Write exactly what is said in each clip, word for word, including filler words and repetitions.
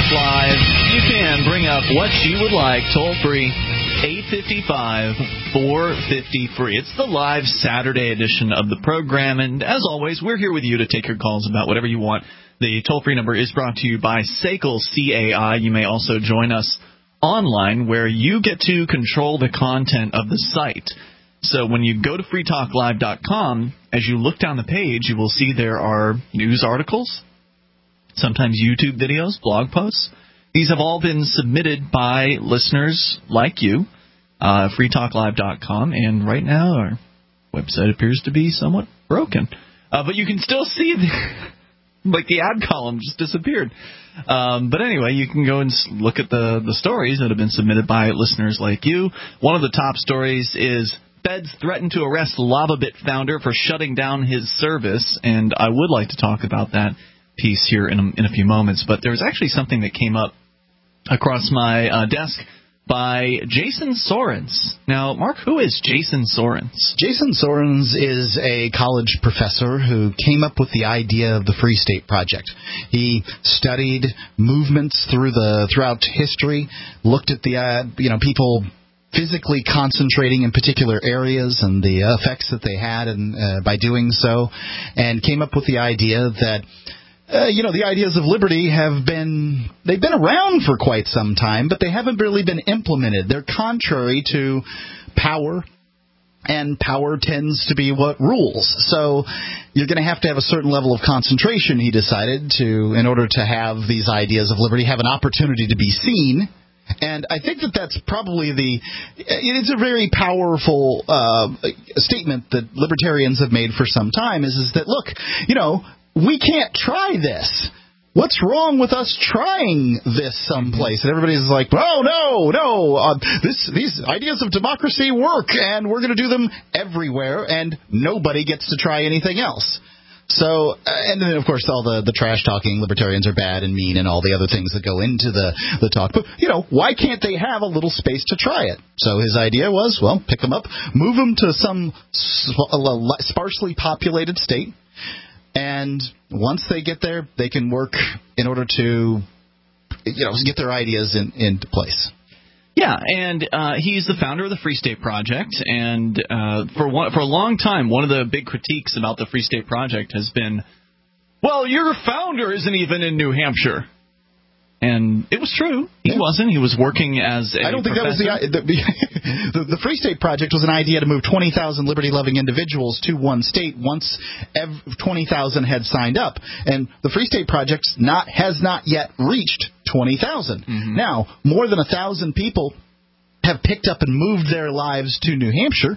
Talk Live. You can bring up what you would like, toll free, eight five five, four five zero, free. It's the live Saturday edition of the program, and as always, we're here with you to take your calls about whatever you want. The toll-free number is brought to you by S A C L C A I. You may also join us online, where you get to control the content of the site. So when you go to free talk live dot com, as you look down the page, you will see there are news articles, sometimes YouTube videos, blog posts. These have all been submitted by listeners like you, uh, free talk live dot com, and right now our website appears to be somewhat broken. Uh, but you can still see, the, like the ad column just disappeared. Um, but anyway, you can go and look at the, the stories that have been submitted by listeners like you. One of the top stories is Feds threaten to arrest LavaBit founder for shutting down his service, and I would like to talk about that piece here in a, in a few moments. But there was actually something that came up across my uh, desk by Jason Sorens. Now, Mark, who is Jason Sorens? Jason Sorens is a college professor who came up with the idea of the Free State Project. He studied movements through the throughout history, looked at the uh, you know people physically concentrating in particular areas and the effects that they had and, uh, by doing so, and came up with the idea that Uh, you know, the ideas of liberty have been, they've been around for quite some time, but they haven't really been implemented. They're contrary to power, and power tends to be what rules. So you're going to have to have a certain level of concentration, he decided, to, in order to have these ideas of liberty have an opportunity to be seen. And I think that that's probably the, it's a very powerful uh, statement that libertarians have made for some time, is, is that, look, you know, we can't try this. What's wrong with us trying this someplace? And everybody's like, oh, no, no, uh, this, these ideas of democracy work, and we're going to do them everywhere, and nobody gets to try anything else. So, uh, and then, of course, all the, the trash-talking libertarians are bad and mean and all the other things that go into the, the talk. But, you know, why can't they have a little space to try it? So his idea was, well, pick them up, move them to some sparsely populated state, and once they get there, they can work in order to, you know, get their ideas in, into place. Yeah, and uh, he's the founder of the Free State Project, and uh, for one, for a long time, one of the big critiques about the Free State Project has been, well, your founder isn't even in New Hampshire. And it was true. He yeah. wasn't. He was working as a I don't think professor. that was the, the the Free State Project was an idea to move twenty thousand liberty-loving individuals to one state once twenty thousand had signed up. And the Free State Project not has not yet reached twenty thousand. Mm-hmm. Now, more than one thousand people have picked up and moved their lives to New Hampshire,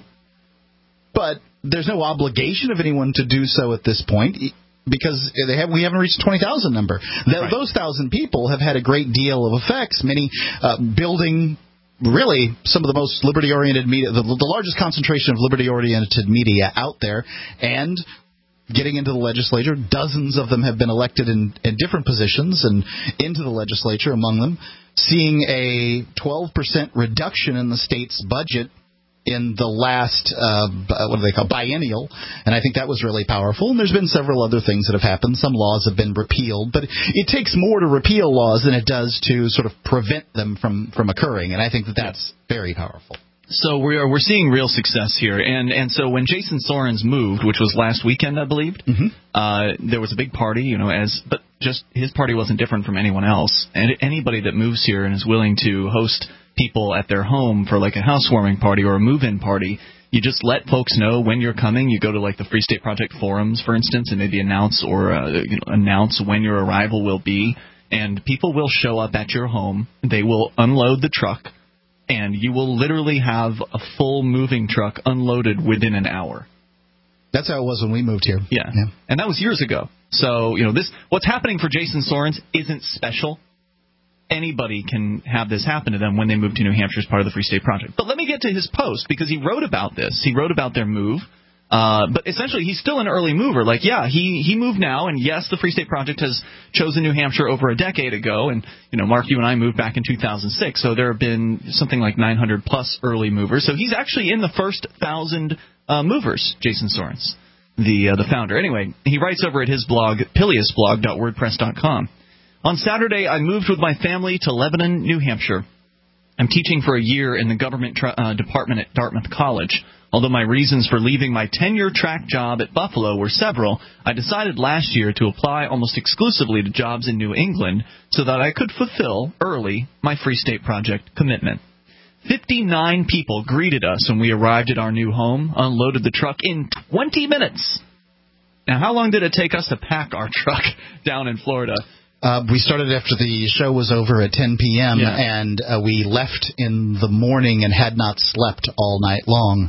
but there's no obligation of anyone to do so at this point, because they have, we haven't reached the twenty thousand number. That, right. Those one thousand people have had a great deal of effects, many uh, building really some of the most liberty-oriented media, the, the largest concentration of liberty-oriented media out there, and getting into the legislature. Dozens of them have been elected in, in different positions and into the legislature, among them, seeing a twelve percent reduction in the state's budget in the last, uh, what do they call, biennial, and I think that was really powerful. And there's been several other things that have happened. Some laws have been repealed, but it takes more to repeal laws than it does to sort of prevent them from, from occurring, and I think that that's very powerful. So we're we're seeing real success here, and and so when Jason Sorens moved, which was last weekend, I believe, mm-hmm. uh, there was a big party, you know, as but just his party wasn't different from anyone else, and anybody that moves here and is willing to host people at their home for like a housewarming party or a move-in party, you just let folks know when you're coming. You go to like the Free State Project forums, for instance, and maybe announce or uh, you know, announce when your arrival will be, and people will show up at your home. They will unload the truck, and you will literally have a full moving truck unloaded within an hour. That's how it was when we moved here. Yeah, yeah. And that was years ago. So, you know, this what's happening for Jason Sorens isn't special. Anybody can have this happen to them when they move to New Hampshire as part of the Free State Project. But let me get to his post, because he wrote about this. He wrote about their move. Uh, but essentially, he's still an early mover. Like, yeah, he, he moved now, and yes, the Free State Project has chosen New Hampshire over a decade ago. And, you know, Mark, you and I moved back in two thousand six, so there have been something like nine hundred plus early movers. So he's actually in the first one thousand uh, movers, Jason Sorens, the uh, the founder. Anyway, he writes over at his blog, pilius blog dot wordpress dot com. On Saturday, I moved with my family to Lebanon, New Hampshire. I'm teaching for a year in the government tra- uh, department at Dartmouth College. Although my reasons for leaving my tenure track job at Buffalo were several, I decided last year to apply almost exclusively to jobs in New England so that I could fulfill early my Free State Project commitment. fifty-nine people greeted us when we arrived at our new home, unloaded the truck in twenty minutes. Now, how long did it take us to pack our truck down in Florida? Uh, we started after the show was over at ten p.m., yeah. and uh, we left in the morning and had not slept all night long.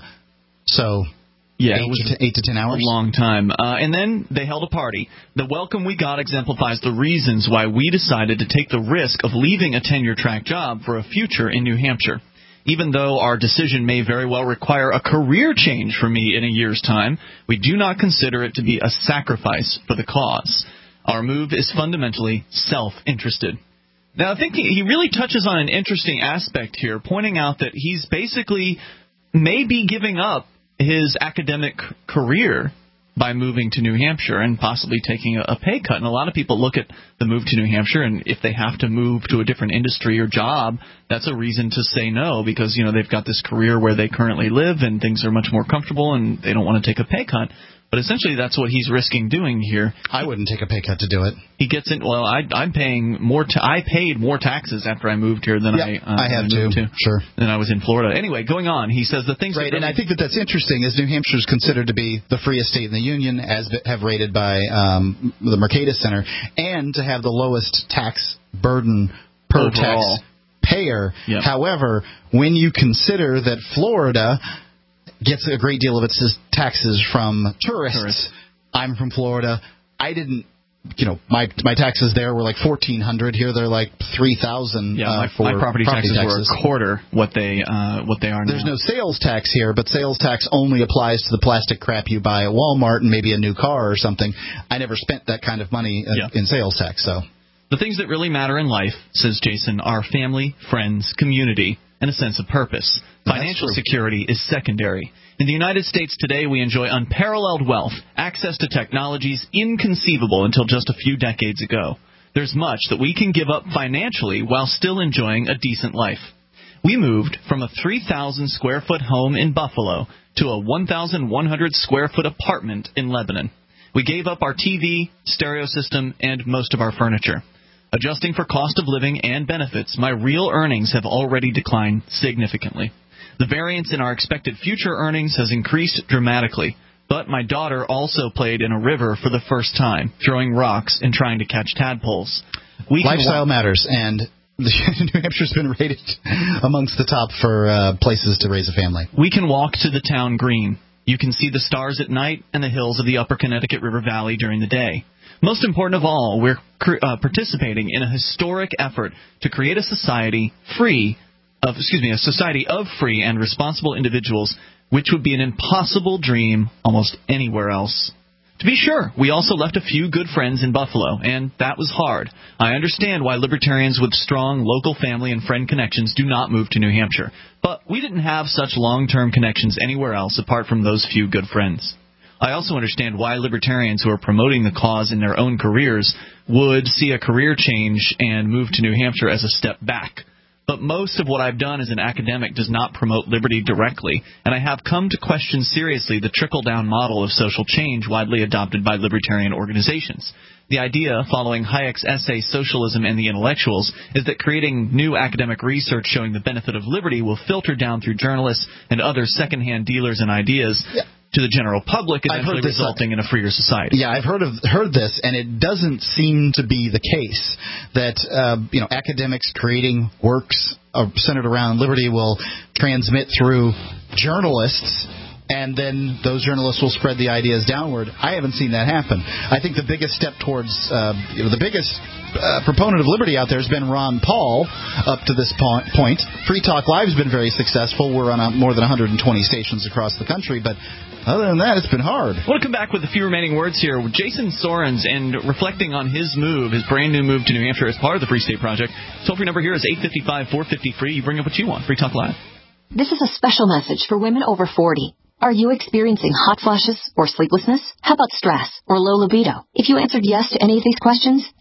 So yeah, eight, it was to, eight to ten hours. A long time. Uh, and then they held a party. The welcome we got exemplifies the reasons why we decided to take the risk of leaving a tenure-track job for a future in New Hampshire. Even though our decision may very well require a career change for me in a year's time, we do not consider it to be a sacrifice for the cause. Our move is fundamentally self-interested. Now, I think he really touches on an interesting aspect here, pointing out that he's basically maybe giving up his academic career by moving to New Hampshire and possibly taking a pay cut. And a lot of people look at the move to New Hampshire, and if they have to move to a different industry or job, that's a reason to say no because, you know, they've got this career where they currently live and things are much more comfortable and they don't want to take a pay cut. But essentially, that's what he's risking doing here. I wouldn't take a pay cut to do it. He gets in. Well, I, I'm paying more. Ta- I paid more taxes after I moved here than yep, I. Uh, I have I moved too. To, sure. Than I was in Florida. Anyway, going on. He says the things. Right, that really and I think that that's interesting, as New Hampshire is considered to be the freest state in the union, as have rated by um, the Mercatus Center, and to have the lowest tax burden per overall tax payer. Yep. However, when you consider that Florida gets a great deal of its taxes from tourists. Tourists. I'm from Florida. I didn't, you know, my my taxes there were like fourteen hundred. Here they're like three thousand. Yeah, uh, my, for my property, property taxes, taxes were a quarter what they uh, what they are now. There's no sales tax here, but sales tax only applies to the plastic crap you buy at Walmart and maybe a new car or something. I never spent that kind of money uh, yeah. in sales tax. So the things that really matter in life, says Jason, are family, friends, community, and a sense of purpose. Financial security is secondary. In the United States today, we enjoy unparalleled wealth, access to technologies inconceivable until just a few decades ago. There's much that we can give up financially while still enjoying a decent life. We moved from a three thousand square foot home in Buffalo to a one thousand one hundred square foot apartment in Lebanon. We gave up our T V, stereo system, and most of our furniture. Adjusting for cost of living and benefits, my real earnings have already declined significantly. The variance in our expected future earnings has increased dramatically, but my daughter also played in a river for the first time, throwing rocks and trying to catch tadpoles. We Lifestyle wa- matters, and New Hampshire's been rated amongst the top for uh, places to raise a family. We can walk to the town green. You can see the stars at night and the hills of the upper Connecticut River Valley during the day. Most important of all, we're uh, participating in a historic effort to create a society free of, excuse me, a society of free and responsible individuals, which would be an impossible dream almost anywhere else. To be sure, we also left a few good friends in Buffalo, and that was hard. I understand why libertarians with strong local family and friend connections do not move to New Hampshire, but we didn't have such long-term connections anywhere else apart from those few good friends. I also understand why libertarians who are promoting the cause in their own careers would see a career change and move to New Hampshire as a step back. But most of what I've done as an academic does not promote liberty directly, and I have come to question seriously the trickle-down model of social change widely adopted by libertarian organizations. The idea, following Hayek's essay Socialism and the Intellectuals, is that creating new academic research showing the benefit of liberty will filter down through journalists and other second-hand dealers in ideas yeah. to the general public, eventually resulting in a freer society. Yeah, I've heard of heard this, and it doesn't seem to be the case that uh, you know academics creating works uh, centered around liberty will transmit through journalists, and then those journalists will spread the ideas downward. I haven't seen that happen. I think the biggest step towards uh, you know, the biggest uh, proponent of liberty out there has been Ron Paul up to this point. Free Talk Live has been very successful. We're on a, more than one hundred twenty stations across the country, but other than that, it's been hard. I want to come back with a few remaining words here. Jason Sorens, and reflecting on his move, his brand new move to New Hampshire as part of the Free State Project. Toll-free number here is eight five five, four five zero, free. You bring up what you want. Free Talk Live. This is a special message for women over forty. Are you experiencing hot flashes or sleeplessness? How about stress or low libido? If you answered yes to any of these questions,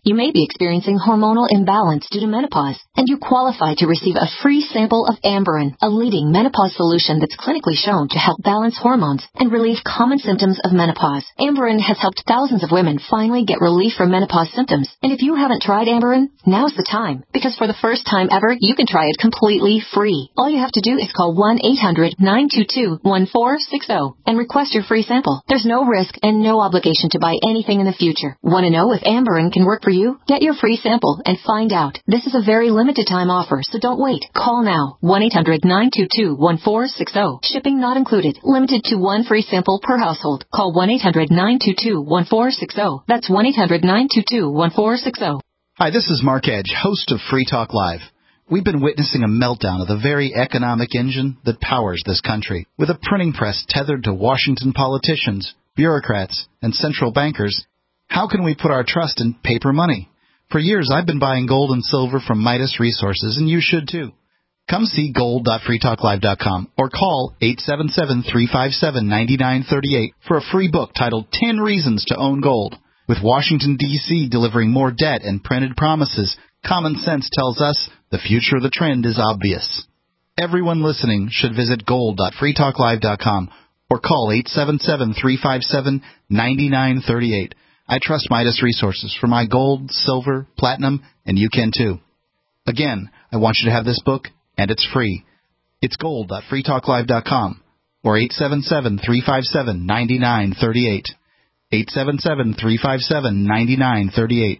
You may be experiencing hormonal imbalance due to menopause, and you qualify to receive a free sample of Amberin, a leading menopause solution that's clinically shown to help balance hormones and relieve common symptoms of menopause. Amberin has helped thousands of women finally get relief from menopause symptoms. And if you haven't tried Amberin, now's the time, because for the first time ever, you can try it completely free. All you have to do is call one eight hundred nine two two one four six zero and request your free sample. There's no risk and no obligation to buy anything in the future. Want to know if Amberin can work for you? Get your free sample and find out. This is a very limited time offer, so don't wait. Call now. one eight hundred nine two two one four six zero. Shipping not included. Limited to one free sample per household. Call one eight hundred nine two two one four six zero. That's one eight hundred nine two two one four six zero. Hi, this is Mark Edge, host of Free Talk Live. We've been witnessing a meltdown of the very economic engine that powers this country. With a printing press tethered to Washington politicians, bureaucrats, and central bankers, how can we put our trust in paper money? For years, I've been buying gold and silver from Midas Resources, and you should too. Come see gold dot free talk live dot com or call eight seven seven, three five seven, nine nine three eight for a free book titled ten Reasons to Own Gold. With Washington, D C delivering more debt and printed promises, common sense tells us the future of the trend is obvious. Everyone listening should visit gold dot free talk live dot com or call eight seven seven, three five seven, nine nine three eight. I trust Midas Resources for my gold, silver, platinum, and you can too. Again, I want you to have this book, and it's free. It's gold dot free talk live dot com or eight seven seven, three five seven, nine nine three eight. eight seven seven, three five seven, nine nine three eight.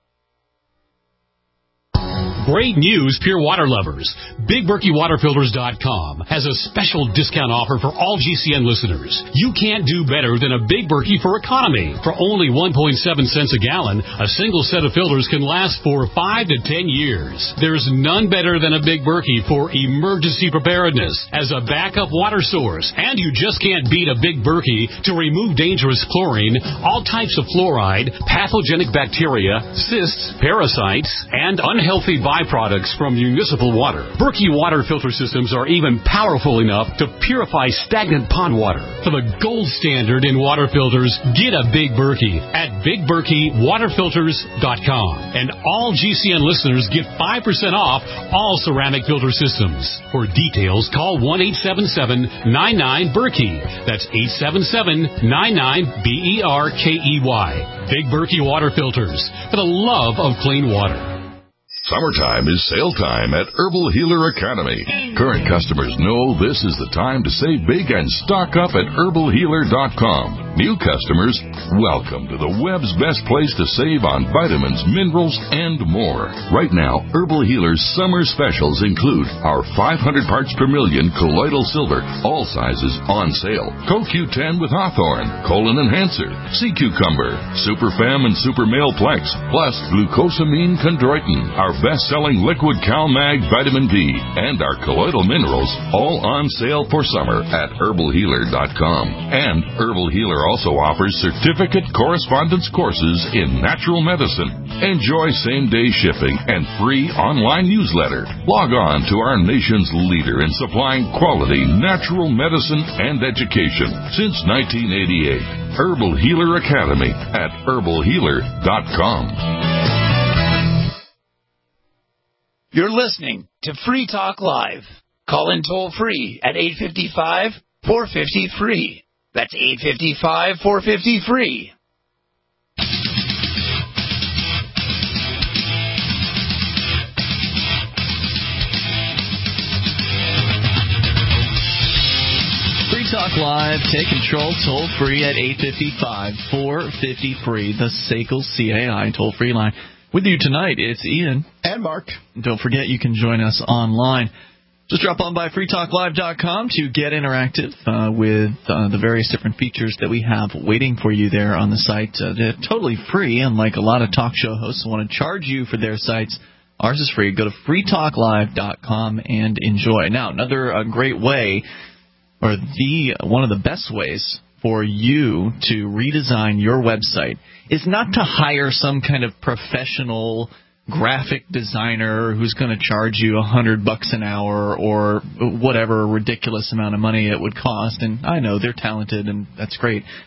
Great news, pure water lovers. Big Berkey Water Filters dot com has a special discount offer for all G C N listeners. You can't do better than a Big Berkey for economy. For only one point seven cents a gallon, a single set of filters can last for five to ten years. There's none better than a Big Berkey for emergency preparedness as a backup water source. And you just can't beat a Big Berkey to remove dangerous chlorine, all types of fluoride, pathogenic bacteria, cysts, parasites, and unhealthy byproducts from municipal water. Berkey water filter systems are even powerful enough to purify stagnant pond water. For the gold standard in water filters, get a Big Berkey at Big Berkey Water Filters dot com. And all G C N listeners get five percent off all ceramic filter systems. For details, call one eight seven seven, nine nine, Berkey. That's eight seven seven, nine nine, B E R K E Y. Big Berkey Water Filters, for the love of clean water. Summertime is sale time at Herbal Healer Academy. Current customers know this is the time to save big and stock up at herbal healer dot com. New customers, welcome to the web's best place to save on vitamins, minerals, and more. Right now, Herbal Healer's summer specials include our five hundred parts per million colloidal silver, all sizes on sale. Co Q ten with Hawthorne, Colon Enhancer, Sea Cucumber, Super Fem and Super Male Plex, plus Glucosamine Chondroitin, our best-selling liquid CalMag Vitamin D, and our colloidal minerals, all on sale for summer at herbal healer dot com. And Herbal Healer also offers certificate correspondence courses in natural medicine. Enjoy same-day shipping and free online newsletter. Log on to our nation's leader in supplying quality natural medicine and education since nineteen eighty-eight. Herbal Healer Academy at herbal healer dot com. You're listening to Free Talk Live. Call in toll free at eight five five, four five zero, free. That's eight five five, four five zero, free. Free Talk Live. Take control toll free at eight five five, four five zero, free. The S A C L C A I toll free line. With you tonight, it's Ian. And Mark. And don't forget, you can join us online. Just drop on by free talk live dot com to get interactive uh, with uh, the various different features that we have waiting for you there on the site. Uh, they're totally free, unlike a lot of talk show hosts who want to charge you for their sites. Ours is free. Go to free talk live dot com and enjoy. Now, another uh, great way, or the one of the best ways for you to redesign your website is not to hire some kind of professional graphic designer who's going to charge you a hundred bucks an hour or whatever ridiculous amount of money it would cost. And I know they're talented and that's great, but it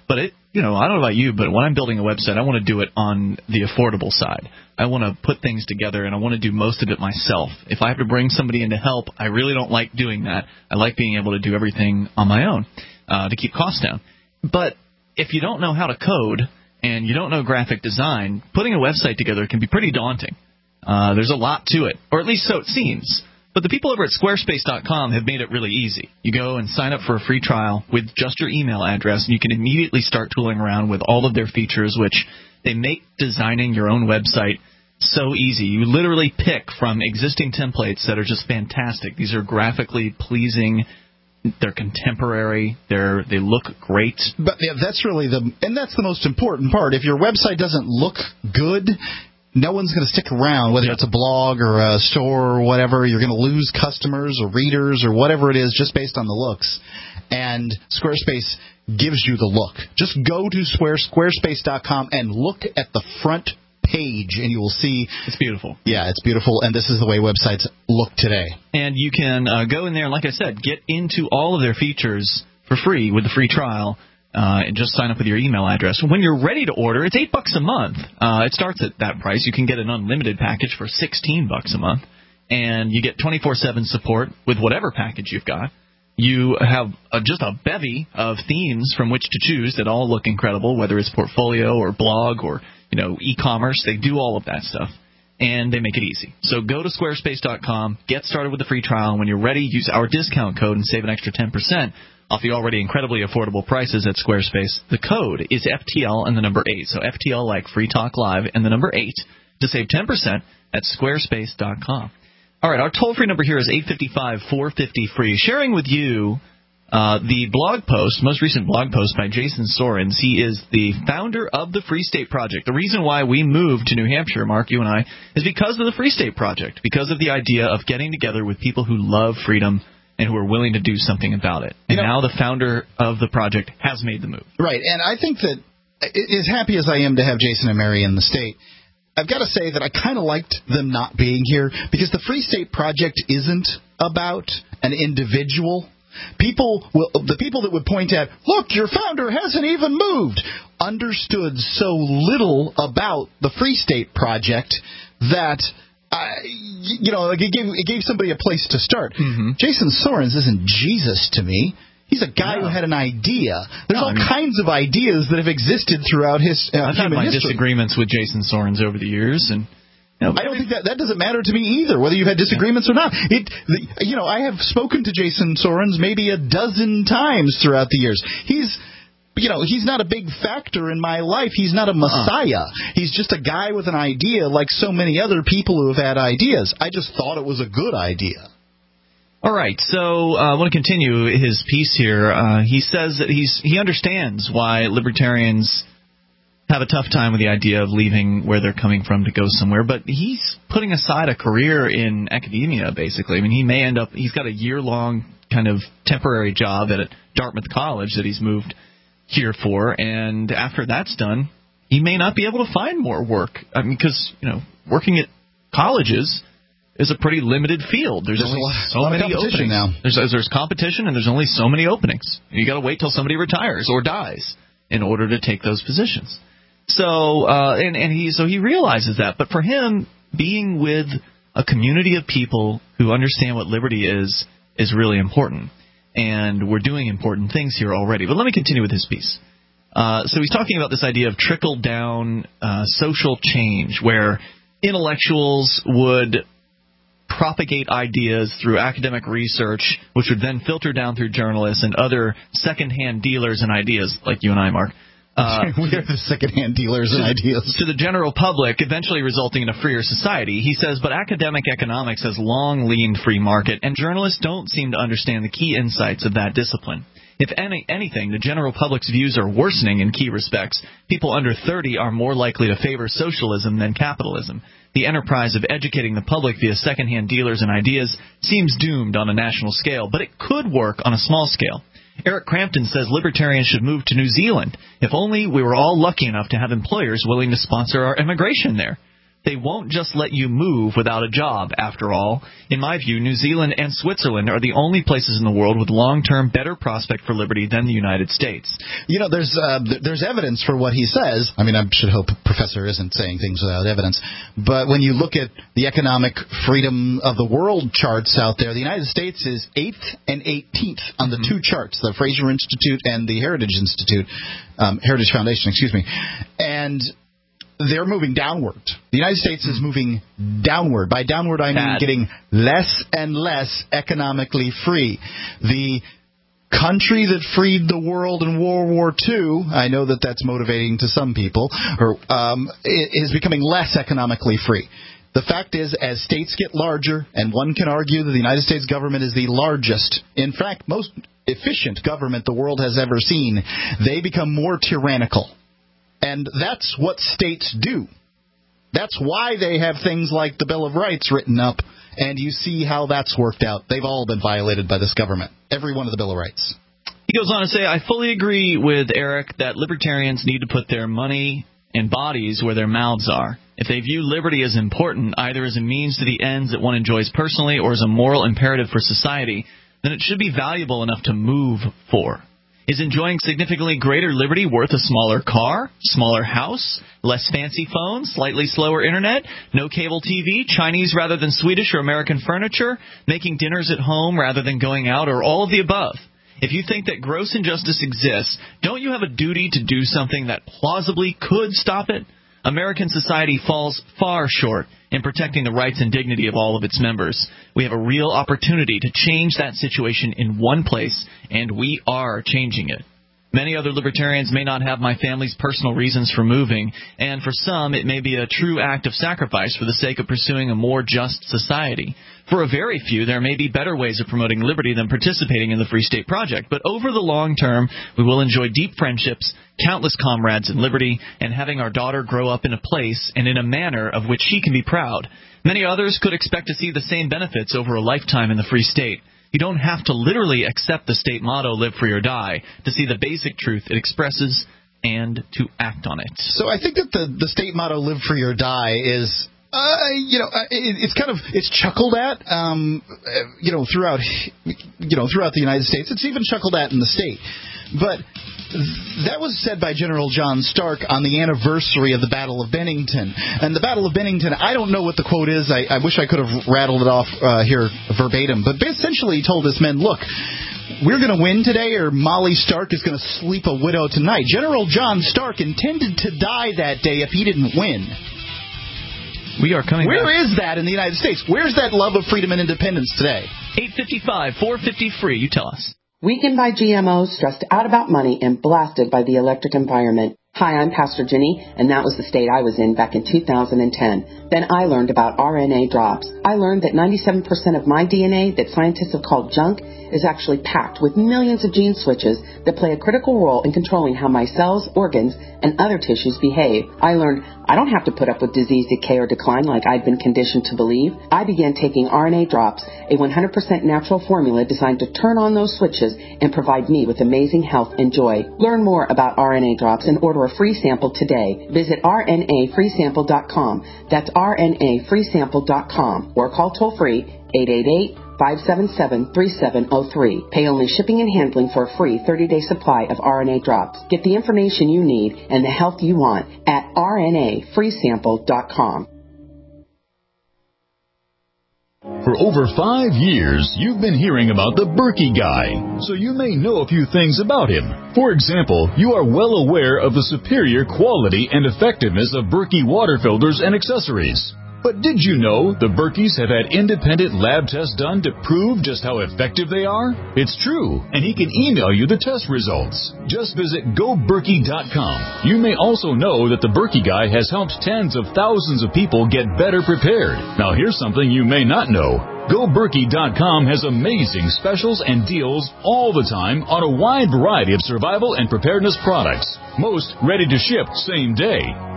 you know, I don't know about you, but when I'm building a website, I want to do it on the affordable side. I want to put things together, and I want to do most of it myself. If I have to bring somebody in to help, I really don't like doing that. I like being able to do everything on my own uh, to keep costs down. But if you don't know how to code and you don't know graphic design, putting a website together can be pretty daunting. Uh, there's a lot to it, or at least so it seems. But the people over at squarespace dot com have made it really easy. You go and sign up for a free trial with just your email address, and you can immediately start tooling around with all of their features, which they make designing your own website so easy. You literally pick from existing templates that are just fantastic. These are graphically pleasing. They're contemporary. They're they look great. But yeah, that's really the and that's the most important part. If your website doesn't look good, no one's going to stick around, whether it's a blog or a store or whatever. You're going to lose customers or readers or whatever it is just based on the looks. And Squarespace gives you the look. Just go to square, squarespace dot com and look at the front page, and you will see. It's beautiful. Yeah, it's beautiful, and this is the way websites look today. And you can uh, go in there, and like I said, get into all of their features for free with the free trial. Uh, and just sign up with your email address. When you're ready to order, it's eight bucks a month. Uh, it starts at that price. You can get an unlimited package for sixteen bucks a month, and you get twenty-four seven support with whatever package you've got. You have uh, just a bevy of themes from which to choose that all look incredible, whether it's portfolio or blog or you know e-commerce. They do all of that stuff, and they make it easy. So go to squarespace dot com, get started with the free trial, and when you're ready, use our discount code and save an extra ten percent. Off the already incredibly affordable prices at Squarespace. The code is F T L and the number eight. So F T L like Free Talk Live and the number eight to save ten percent at squarespace dot com. All right, our toll-free number here is eight five five, four five zero, free. Sharing with you uh, the blog post, most recent blog post by Jason Sorens. He is the founder of the Free State Project. The reason why we moved to New Hampshire, Mark, you and I, is because of the Free State Project, because of the idea of getting together with people who love freedom and who are willing to do something about it. And you know, now the founder of the project has made the move. Right, and I think that as happy as I am to have Jason and Mary in the state, I've got to say that I kind of liked them not being here because the Free State Project isn't about an individual. People will, the people that would point at, look, your founder hasn't even moved, understood so little about the Free State Project that Uh, you know, like it gave it gave somebody a place to start. Mm-hmm. Jason Sorens isn't Jesus to me. He's a guy no. who had an idea. There's no, all I mean, kinds of ideas that have existed throughout his uh, I've had my history. disagreements with Jason Sorens over the years, and you know, I don't think that that doesn't matter to me either, whether you've had disagreements or not. It, the, you know, I have spoken to Jason Sorens maybe a dozen times throughout the years. He's You know, he's not a big factor in my life. He's not a messiah. Uh-huh. He's just a guy with an idea like so many other people who have had ideas. I just thought it was a good idea. All right, so uh, I want to continue his piece here. Uh, he says that he's he understands why libertarians have a tough time with the idea of leaving where they're coming from to go somewhere, but he's putting aside a career in academia, basically. I mean, he may end up – he's got a year-long kind of temporary job at Dartmouth College that he's moved – here for, and after that's done, he may not be able to find more work. I mean, because you know, working at colleges is a pretty limited field. There's, there's only a lot, so a lot many of competition openings. Now. There's there's competition, and there's only so many openings. You got to wait till somebody retires or dies in order to take those positions. So, uh, and and he so he realizes that. But for him, being with a community of people who understand what liberty is is really important. And we're doing important things here already. But let me continue with his piece. Uh, so he's talking about this idea of trickle-down uh, social change, where intellectuals would propagate ideas through academic research, which would then filter down through journalists and other second-hand dealers in ideas, like you and I, Mark. Uh, we are the second-hand dealers in ideas. To the general public, eventually resulting in a freer society. He says, but academic economics has long leaned free market, and journalists don't seem to understand the key insights of that discipline. If any, anything, the general public's views are worsening in key respects. People under thirty are more likely to favor socialism than capitalism. The enterprise of educating the public via second-hand dealers in ideas seems doomed on a national scale, but it could work on a small scale. Eric Crampton says libertarians should move to New Zealand. If only we were all lucky enough to have employers willing to sponsor our immigration there. They won't just let you move without a job, after all. In my view, New Zealand and Switzerland are the only places in the world with long-term better prospect for liberty than the United States. You know, there's uh, there's evidence for what he says. I mean, I should hope Professor isn't saying things without evidence. But when you look at the economic freedom of the world charts out there, the United States is eighth and eighteenth on the mm-hmm. two charts, the Fraser Institute and the Heritage Institute, um, Heritage Foundation, excuse me. And they're moving downward. The United States is moving downward. By downward, I mean Bad. getting less and less economically free. The country that freed the world in World War Two, I know that that's motivating to some people, or um, is becoming less economically free. The fact is, as states get larger, and one can argue that the United States government is the largest, in fact, most efficient government the world has ever seen, they become more tyrannical. And that's what states do. That's why they have things like the Bill of Rights written up, and you see how that's worked out. They've all been violated by this government, every one of the Bill of Rights. He goes on to say, I fully agree with Eric that libertarians need to put their money and bodies where their mouths are. If they view liberty as important, either as a means to the ends that one enjoys personally or as a moral imperative for society, then it should be valuable enough to move for. Is enjoying significantly greater liberty worth a smaller car, smaller house, less fancy phone, slightly slower internet, no cable T V, Chinese rather than Swedish or American furniture, making dinners at home rather than going out, or all of the above? If you think that gross injustice exists, don't you have a duty to do something that plausibly could stop it? American society falls far short in protecting the rights and dignity of all of its members. We have a real opportunity to change that situation in one place, and we are changing it. Many other libertarians may not have my family's personal reasons for moving, and for some it may be a true act of sacrifice for the sake of pursuing a more just society. For a very few, there may be better ways of promoting liberty than participating in the Free State Project, but over the long term, we will enjoy deep friendships, countless comrades in liberty, and having our daughter grow up in a place and in a manner of which she can be proud. Many others could expect to see the same benefits over a lifetime in the Free State. You don't have to literally accept the state motto, live free or die, to see the basic truth it expresses and to act on it. So I think that the, the state motto, live free or die, is... Uh, you know, it, it's kind of it's chuckled at, um, you know, throughout, you know, throughout the United States. It's even chuckled at in the state. But that was said by General John Stark on the anniversary of the Battle of Bennington. And the Battle of Bennington, I don't know what the quote is. I, I wish I could have rattled it off uh, here verbatim. But essentially, he told his men, "Look, we're going to win today, or Molly Stark is going to sleep a widow tonight." General John Stark intended to die that day if he didn't win. We are coming Where back. is that in the United States? Where's that love of freedom and independence today? eight fifty-five, four fifty free. You tell us. Weakened by G M Os, stressed out about money, and blasted by the electric environment. Hi, I'm Pastor Jenny, and that was the state I was in back in two thousand ten. Then I learned about R N A drops. I learned that ninety-seven percent of my D N A that scientists have called junk is actually packed with millions of gene switches that play a critical role in controlling how my cells, organs, and other tissues behave. I learned I don't have to put up with disease, decay, or decline like I'd been conditioned to believe. I began taking R N A drops, a one hundred percent natural formula designed to turn on those switches and provide me with amazing health and joy. Learn more about R N A drops and order a free sample today. Visit R N A free sample dot com. That's R N A free sample dot com, or call toll free eight eight eight, five seven seven, three seven zero three. Pay only shipping and handling for a free thirty-day supply of R N A drops. Get the information you need and the health you want at R N A free sample dot com. For over five years, you've been hearing about the Berkey Guy, so you may know a few things about him. For example, you are well aware of the superior quality and effectiveness of Berkey water filters and accessories. But did you know the Berkeys have had independent lab tests done to prove just how effective they are? It's true, and he can email you the test results. Just visit go berkey dot com. You may also know that the Berkey Guy has helped tens of thousands of people get better prepared. Now here's something you may not know. go berkey dot com has amazing specials and deals all the time on a wide variety of survival and preparedness products. Most ready to ship same day.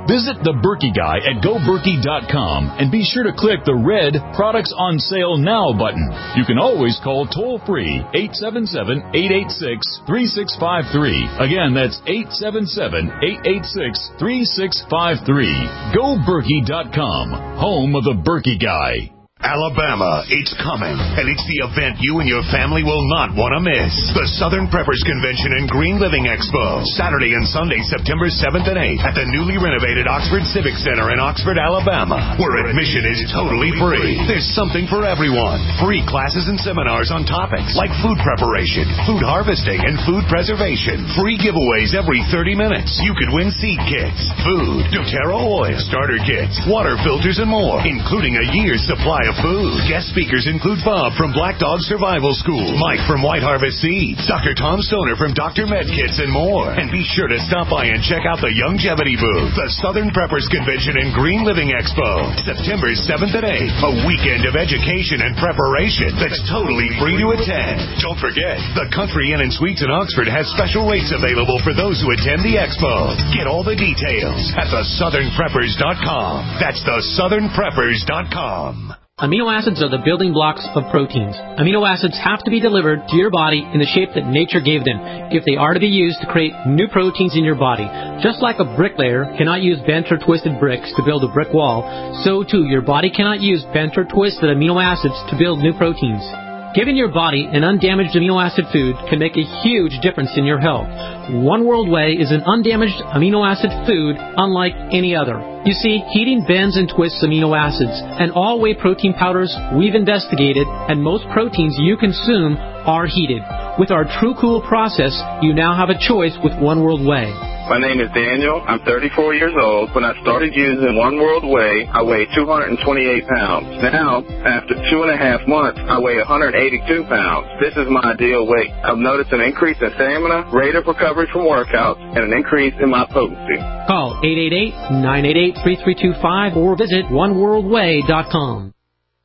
Visit The Berkey Guy at go berkey dot com and be sure to click the red Products on Sale Now button. You can always call toll-free eight seven seven, eight eight six, three six five three. Again, that's eight seven seven, eight eight six, three six five three. go berkey dot com, home of The Berkey Guy. Alabama, it's coming, and it's the event you and your family will not want to miss. The Southern Preppers Convention and Green Living Expo, Saturday and Sunday, September seventh and eighth, at the newly renovated Oxford Civic Center in Oxford, Alabama, where admission is totally free. There's something for everyone. Free classes and seminars on topics like food preparation, food harvesting, and food preservation. Free giveaways every thirty minutes. You could win seed kits, food, doTERRA oil, starter kits, water filters, and more, including a year's supply of food. Guest speakers include Bob from Black Dog Survival School, Mike from White Harvest Seeds, Doctor Tom Stoner from Doctor Medkits, and more. And be sure to stop by and check out the Longevity booth. The Southern Preppers Convention and Green Living Expo, September seventh and eighth. A weekend of education and preparation that's totally free to attend. Don't forget, the Country Inn and Suites in Oxford has special rates available for those who attend the expo. Get all the details at the southern preppers dot com. That's the southern preppers dot com. Amino acids are the building blocks of proteins. Amino acids have to be delivered to your body in the shape that nature gave them if they are to be used to create new proteins in your body. Just like a bricklayer cannot use bent or twisted bricks to build a brick wall, so too your body cannot use bent or twisted amino acids to build new proteins. Giving your body an undamaged amino acid food can make a huge difference in your health. One World Whey is an undamaged amino acid food unlike any other. You see, heating bends and twists amino acids, and all whey protein powders we've investigated, and most proteins you consume are heated. With our True Cool process, you now have a choice with One World Whey. My name is Daniel. I'm thirty-four years old. When I started using One World Whey, I weighed two hundred twenty-eight pounds. Now, after two and a half months, I weigh one hundred eighty-two pounds. This is my ideal weight. I've noticed an increase in stamina, rate of recovery from workouts, and an increase in my potency. Call eight eight eight, nine eight eight, three three two five or visit one world whey dot com.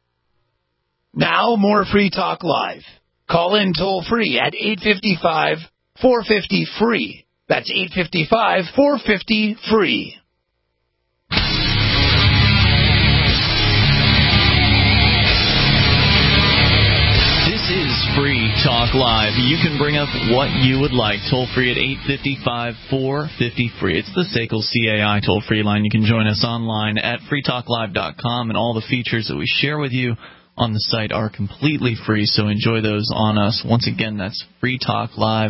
Now, more Free Talk Live. Call in toll free at eight five five, four five zero, free. That's eight five five, four five zero, free. This is Free Talk Live. You can bring up what you would like. Toll free at eight five five, four five zero, free. It's the S A C L C A I toll free line. You can join us online at free talk live dot com, and all the features that we share with you on the site are completely free, so enjoy those on us. Once again, that's free talk live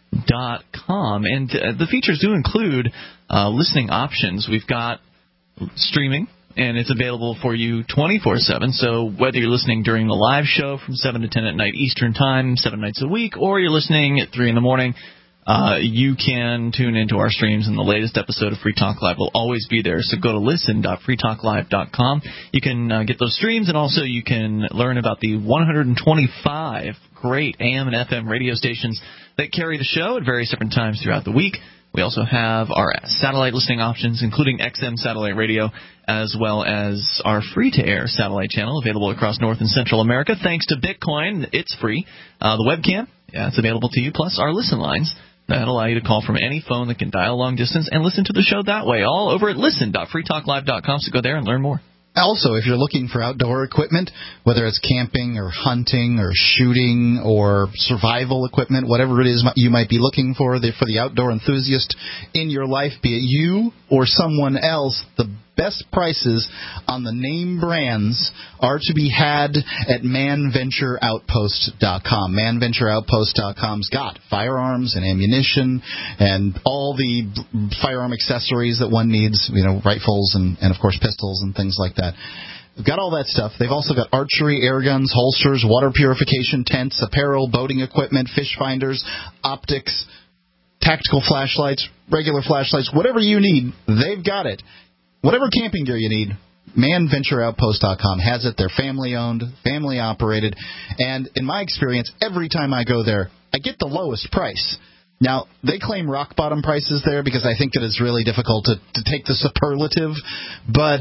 dot com. And uh, the features do include uh, listening options. We've got streaming, and it's available for you twenty-four seven. So whether you're listening during the live show from seven to ten at night Eastern Time, seven nights a week, or you're listening at three in the morning, Uh, you can tune into our streams, and the latest episode of Free Talk Live will always be there. So go to listen dot free talk live dot com. You can uh, get those streams, and also you can learn about the one hundred twenty-five great A M and F M radio stations that carry the show at various different times throughout the week. We also have our satellite listening options, including X M satellite radio, as well as our free-to-air satellite channel available across North and Central America. Thanks to Bitcoin, it's free. Uh, the webcam, yeah, it's available to you, plus our listen lines that allow you to call from any phone that can dial long distance and listen to the show that way, all over at listen dot free talk live dot com. So go there and learn more. Also, if you're looking for outdoor equipment, whether it's camping or hunting or shooting or survival equipment, whatever it is you might be looking for, the, for the outdoor enthusiast in your life, be it you or someone else, the best prices on the name brands are to be had at man venture outpost dot com. man venture outpost dot com's got firearms and ammunition and all the firearm accessories that one needs, you know, rifles and, and of course, pistols and things like that. They've got all that stuff. They've also got archery, air guns, holsters, water purification tents, apparel, boating equipment, fish finders, optics, tactical flashlights, regular flashlights, whatever you need, they've got it. Whatever camping gear you need, man venture outpost dot com has it. They're family-owned, family-operated, and in my experience, every time I go there, I get the lowest price. Now, they claim rock bottom prices there because I think that it's really difficult to, to take the superlative, but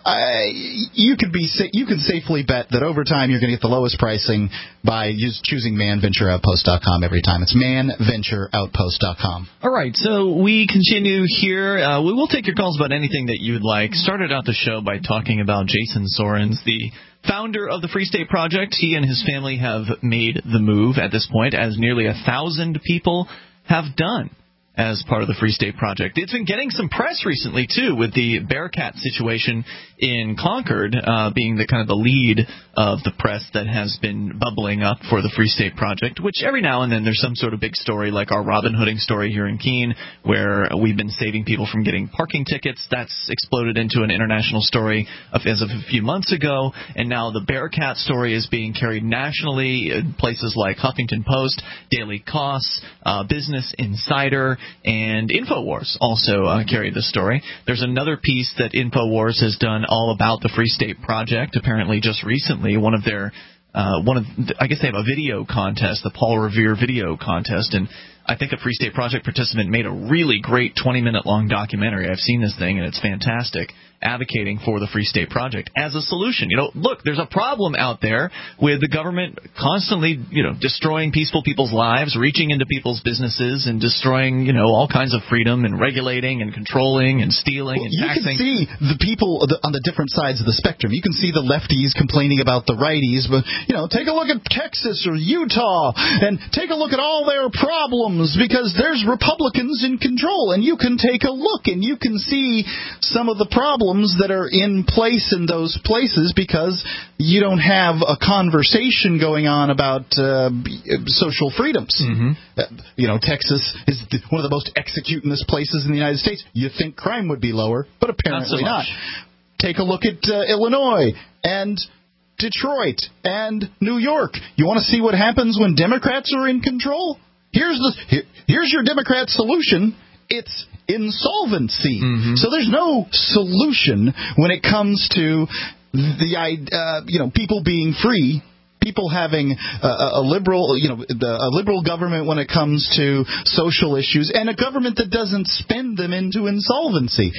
I, you could be you can safely bet that over time you're going to get the lowest pricing by use, choosing man venture outpost dot com every time. It's man venture outpost dot com. All right, so we continue here. Uh, we will take your calls about anything that you'd like. Started out the show by talking about Jason Sorens, the founder of the Free State Project. He and his family have made the move at this point, as nearly a thousand people have done as part of the Free State Project. It's been getting some press recently, too, with the Bearcat situation in Concord uh, being the kind of the lead of the press that has been bubbling up for the Free State Project, which every now and then there's some sort of big story, like our Robin Hooding story here in Keene, where we've been saving people from getting parking tickets. That's exploded into an international story of, as of a few months ago, and now the Bearcat story is being carried nationally in places like Huffington Post, Daily Kos, uh, Business Insider, and InfoWars also uh, carried the story. There's another piece that InfoWars has done all about the Free State Project. Apparently, just recently, one of their, uh, one of, I guess they have a video contest, the Paul Revere video contest, and I think a Free State Project participant made a really great twenty-minute long documentary. I've seen this thing, and it's fantastic, advocating for the Free State Project as a solution. You know, look, there's a problem out there with the government constantly, you know, destroying peaceful people's lives, reaching into people's businesses, and destroying, you know, all kinds of freedom, and regulating and controlling and stealing well, and taxing. You can see the people on the different sides of the spectrum. You can see the lefties complaining about the righties, but, you know, take a look at Texas or Utah, and take a look at all their problems, because there's Republicans in control, and you can take a look and you can see some of the problems that are in place in those places because you don't have a conversation going on about uh, social freedoms. Mm-hmm. Uh, you know, Texas is the, one of the most executionist places in the United States. You'd think crime would be lower, but apparently not. So not. Take a look at uh, Illinois and Detroit and New York. You want to see what happens when Democrats are in control? Here's the here, here's your Democrat solution. It's insolvency. Mm-hmm. So there's no solution when it comes to the uh, you know people being free, people having a, a liberal you know a liberal government when it comes to social issues, and a government that doesn't spend them into insolvency.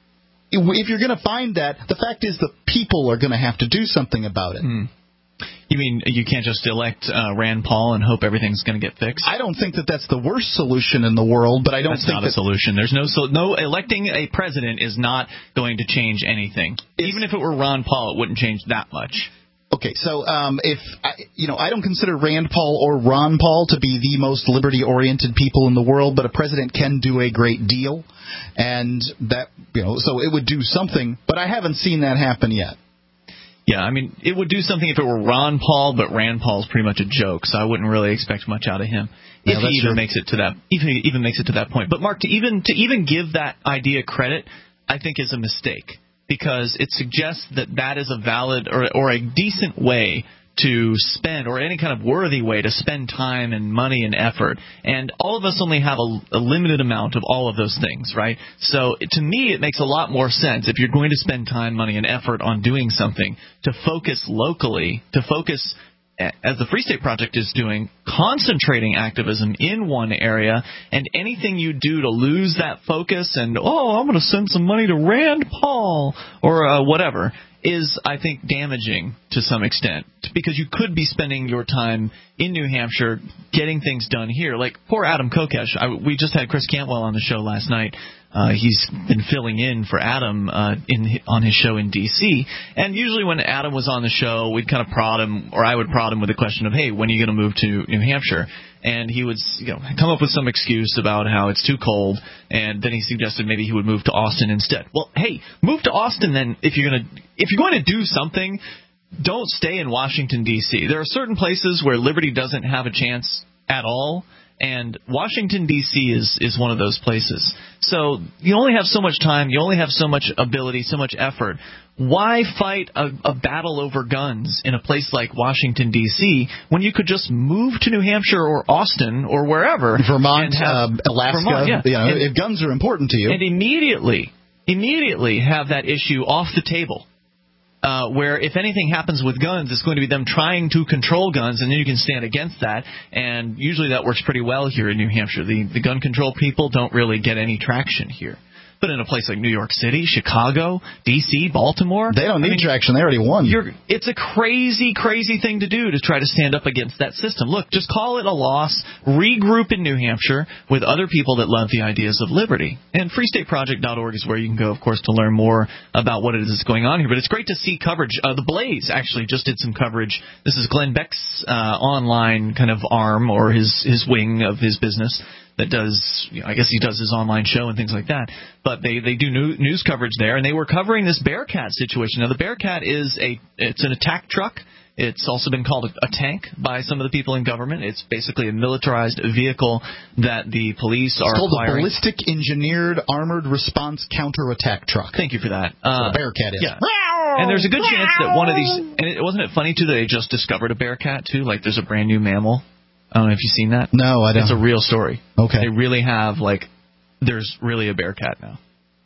If you're going to find that, the fact is the people are going to have to do something about it. Mm. You mean you can't just elect uh, Rand Paul and hope everything's going to get fixed? I don't think that that's the worst solution in the world, but I don't that's think not that... a solution. There's no so, no electing a president is not going to change anything. It's, Even if it were Ron Paul, it wouldn't change that much. Okay, so um, if I, you know, I don't consider Rand Paul or Ron Paul to be the most liberty-oriented people in the world, but a president can do a great deal, and that you know, so it would do something. But I haven't seen that happen yet. Yeah, I mean, it would do something if it were Ron Paul, but Rand Paul's pretty much a joke, so I wouldn't really expect much out of him yeah, if he even true. makes it to that. Even even makes it to that point. But Mark, to even to even give that idea credit, I think is a mistake because it suggests that that is a valid or or a decent way to spend, or any kind of worthy way to spend time and money and effort. And all of us only have a, a limited amount of all of those things, right? So to me, it makes a lot more sense if you're going to spend time, money, and effort on doing something to focus locally, to focus, as the Free State Project is doing, concentrating activism in one area, and anything you do to lose that focus and, oh, I'm going to send some money to Rand Paul or uh, whatever, is, I think, damaging to some extent, because you could be spending your time in New Hampshire getting things done here. Like poor Adam Kokesh. I, we just had Chris Cantwell on the show last night. Uh, he's been filling in for Adam uh, in on his show in D C, and usually when Adam was on the show, we'd kind of prod him, or I would prod him with the question of, hey, when are you going to move to New Hampshire? And he would, you know, come up with some excuse about how it's too cold, and then he suggested maybe he would move to Austin instead. Well, hey, move to Austin then if you're going to if you're going to do something. Don't stay in Washington, D C. There are certain places where liberty doesn't have a chance at all, and Washington, D C is, is one of those places. So you only have so much time, you only have so much ability, so much effort. Why fight a, a battle over guns in a place like Washington, D C, when you could just move to New Hampshire or Austin or wherever? Vermont, have, uh, Alaska, Vermont, yeah. you know, and, if guns are important to you. And immediately, immediately have that issue off the table. uh, where if anything happens with guns, it's going to be them trying to control guns, and then you can stand against that. And usually that works pretty well here in New Hampshire. The, the gun control people don't really get any traction here. But in a place like New York City, Chicago, D C, Baltimore, they don't need I mean, traction. They already won. You're, it's a crazy, crazy thing to do to try to stand up against that system. Look, just call it a loss. Regroup in New Hampshire with other people that love the ideas of liberty. And free state project dot org is where you can go, of course, to learn more about what it is that's going on here. But it's great to see coverage. Uh, the Blaze actually just did some coverage. This is Glenn Beck's uh, online kind of arm or his, his wing of his business. That does, you know, I guess he does his online show and things like that. But they, they do new, news coverage there, and they were covering this Bearcat situation. Now, the Bearcat is a it's an attack truck. It's also been called a, a tank by some of the people in government. It's basically a militarized vehicle that the police are acquiring. It's called acquiring. a Ballistic Engineered Armored Response Counterattack Truck. Thank you for that. Uh, so a Bearcat is. Yeah. And there's a good chance that one of these, and it wasn't it funny, too, that they just discovered a Bearcat, too? Like, there's a brand new mammal. I don't know if you've seen that. No, I don't. It's a real story. Okay. They really have, like, there's really a Bearcat now.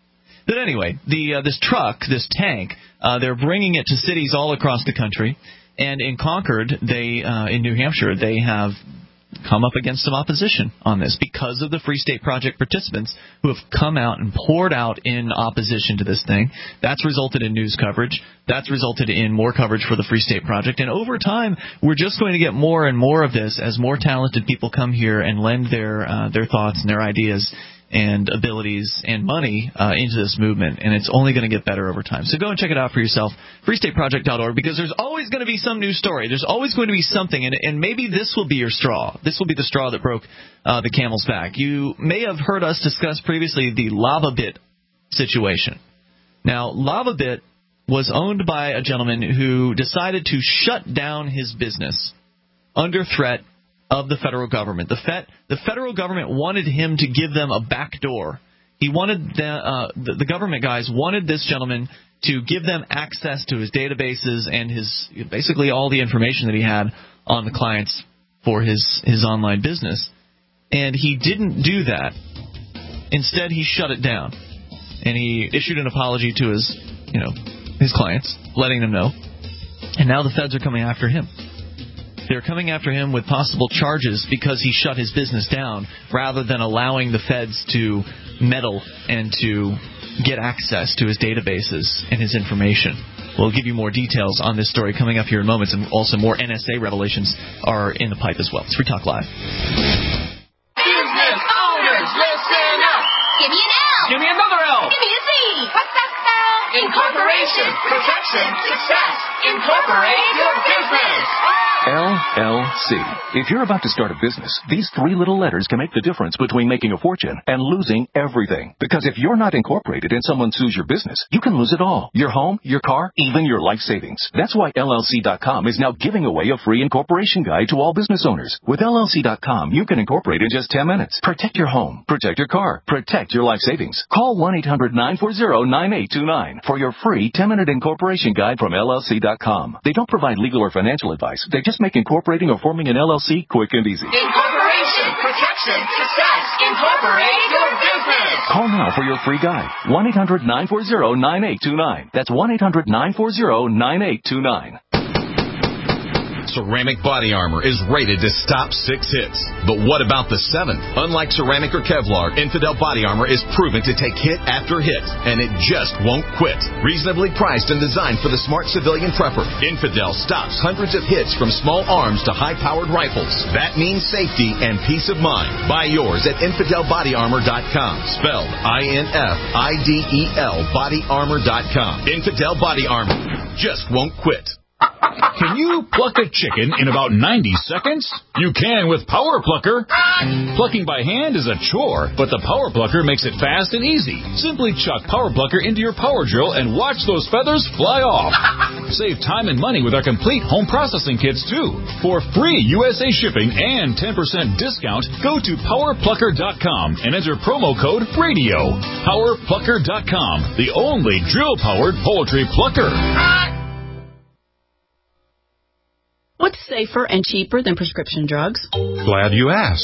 But anyway, the uh, this truck, this tank, uh, they're bringing it to cities all across the country. And in Concord, they uh, in New Hampshire, they have come up against some opposition on this because of the Free State Project participants who have come out and poured out in opposition to this thing. That's resulted in news coverage. That's resulted in more coverage for the Free State Project. And over time, we're just going to get more and more of this as more talented people come here and lend their uh, their thoughts and their ideas and abilities and money uh, into this movement, and it's only going to get better over time. So go and check it out for yourself, free state project dot org, because there's always going to be some new story. There's always going to be something, and, and maybe this will be your straw. This will be the straw that broke uh, the camel's back. You may have heard us discuss previously the LavaBit situation. Now, LavaBit was owned by a gentleman who decided to shut down his business under threat of the federal government. The Fed, the federal government wanted him to give them a back door. He wanted the, uh, the, the government guys wanted this gentleman to give them access to his databases and his basically all the information that he had on the clients for his, his online business. And he didn't do that. Instead, he shut it down. And he issued an apology to his, you know, his clients, letting them know. And now the feds are coming after him. They're coming after him with possible charges because he shut his business down rather than allowing the feds to meddle and to get access to his databases and his information. We'll give you more details on this story coming up here in moments, and also more N S A revelations are in the pipe as well. It's Free Talk Live. Business owners, listen up. Give me an L. Give me another L. Give me a Z. What's that spell? Incorporation, protection, success. Incorporate your business. L L C. If you're about to start a business, these three little letters can make the difference between making a fortune and losing everything. Because if you're not incorporated and someone sues your business, you can lose it all. Your home, your car, even your life savings. That's why L L C dot com is now giving away a free incorporation guide to all business owners. With L L C dot com, you can incorporate in just ten minutes. Protect your home. Protect your car. Protect your life savings. Call one eight hundred nine four zero nine eight two nine for your free ten-minute incorporation guide from L L C dot com. They don't provide legal or financial advice. They just make incorporating or forming an L L C quick and easy. Incorporation, protection, success. Incorporate your business. Call now for your free guide. one eight hundred nine four zero nine eight two nine. That's one eight hundred nine four zero nine eight two nine. Ceramic body armor is rated to stop six hits. But what about the seventh? Unlike ceramic or Kevlar, Infidel body armor is proven to take hit after hit, and it just won't quit. Reasonably priced and designed for the smart civilian prepper, Infidel stops hundreds of hits from small arms to high-powered rifles. That means safety and peace of mind. Buy yours at infidel body armor dot com, spelled I N F I D E L body armor dot com. Infidel body armor just won't quit. Can you pluck a chicken in about ninety seconds? You can with Power Plucker. Plucking by hand is a chore, but the Power Plucker makes it fast and easy. Simply chuck Power Plucker into your power drill and watch those feathers fly off. Save time and money with our complete home processing kits, too. For free U S A shipping and ten percent discount, go to power plucker dot com and enter promo code RADIO. power plucker dot com, the only drill-powered poultry plucker. What's safer and cheaper than prescription drugs? Glad you asked.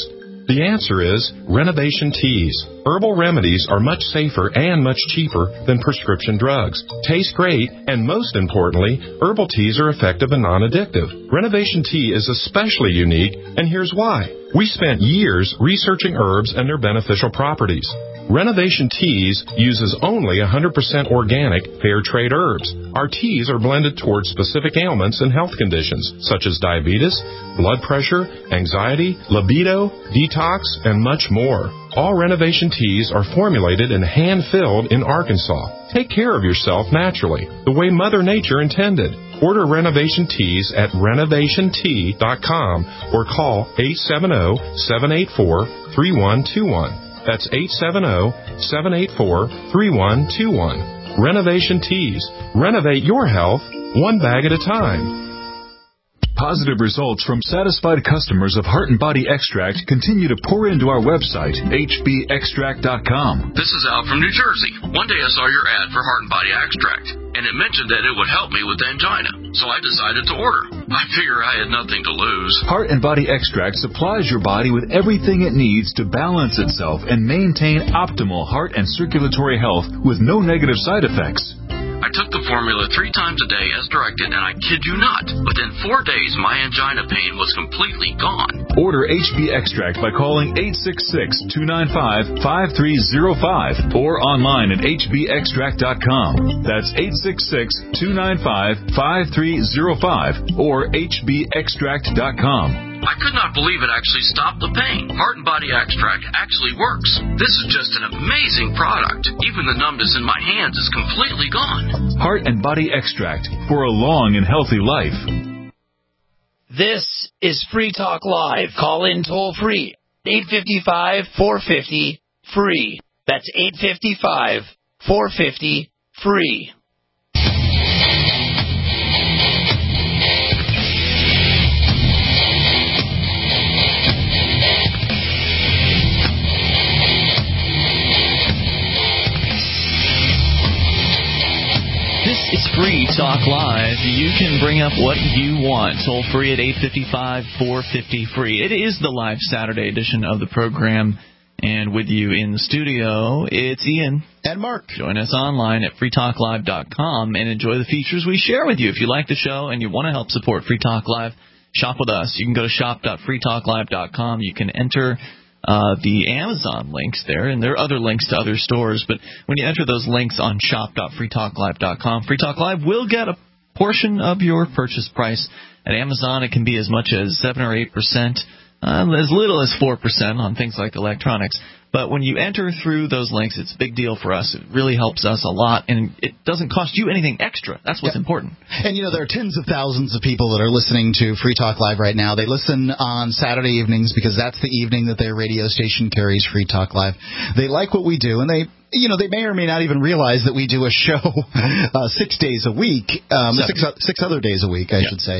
The answer is Renovation Teas. Herbal remedies are much safer and much cheaper than prescription drugs. Taste great, and most importantly, herbal teas are effective and non-addictive. Renovation Tea is especially unique, and here's why. We spent years researching herbs and their beneficial properties. Renovation Teas uses only one hundred percent organic, fair trade herbs. Our teas are blended towards specific ailments and health conditions, such as diabetes, blood pressure, anxiety, libido, detox, and much more. All Renovation Teas are formulated and hand-filled in Arkansas. Take care of yourself naturally, the way Mother Nature intended. Order Renovation Teas at renovation tea dot com or call eight seven zero, seven eight four, three one two one. That's eight seven zero, seven eight four, three one two one. Renovation Teas. Renovate your health one bag at a time. Positive results from satisfied customers of Heart and Body Extract continue to pour into our website, H B extract dot com. This is Al from New Jersey. One day I saw your ad for Heart and Body Extract, and it mentioned that it would help me with angina, so I decided to order. I figure I had nothing to lose. Heart and Body Extract supplies your body with everything it needs to balance itself and maintain optimal heart and circulatory health with no negative side effects. I took the formula three times a day as directed, and I kid you not, within four days my angina pain was completely gone. Order H B Extract by calling eight six six, two nine five, five three zero five or online at H B extract dot com. That's eight six six, two nine five, five three zero five or H B extract dot com. I could not believe it actually stopped the pain. Heart and Body Extract actually works. This is just an amazing product. Even the numbness in my hands is completely gone. Heart and Body Extract for a long and healthy life. This is Free Talk Live. Call in toll free. eight five five, four five zero, free. That's eight five five, four five zero, free. It's Free Talk Live. You can bring up what you want. Toll free at eight five five, four five zero, free. It is the live Saturday edition of the program. And with you in the studio, it's Ian. And Mark. Join us online at free talk live dot com and enjoy the features we share with you. If you like the show and you want to help support Free Talk Live, shop with us. You can go to shop dot free talk live dot com. You can enter Uh, the Amazon links there, and there are other links to other stores, but when you enter those links on shop dot free talk live dot com, Free Talk Live will get a portion of your purchase price. At Amazon, it can be as much as seven or eight percent, uh, as little as four percent on things like electronics. But when you enter through those links, it's a big deal for us. It really helps us a lot, and it doesn't cost you anything extra. That's what's yeah. important. And, you know, there are tens of thousands of people that are listening to Free Talk Live right now. They listen on Saturday evenings because that's the evening that their radio station carries Free Talk Live. They like what we do, and they... You know, they may or may not even realize that we do a show uh, six days a week, um, six, six other days a week, I yeah. should say.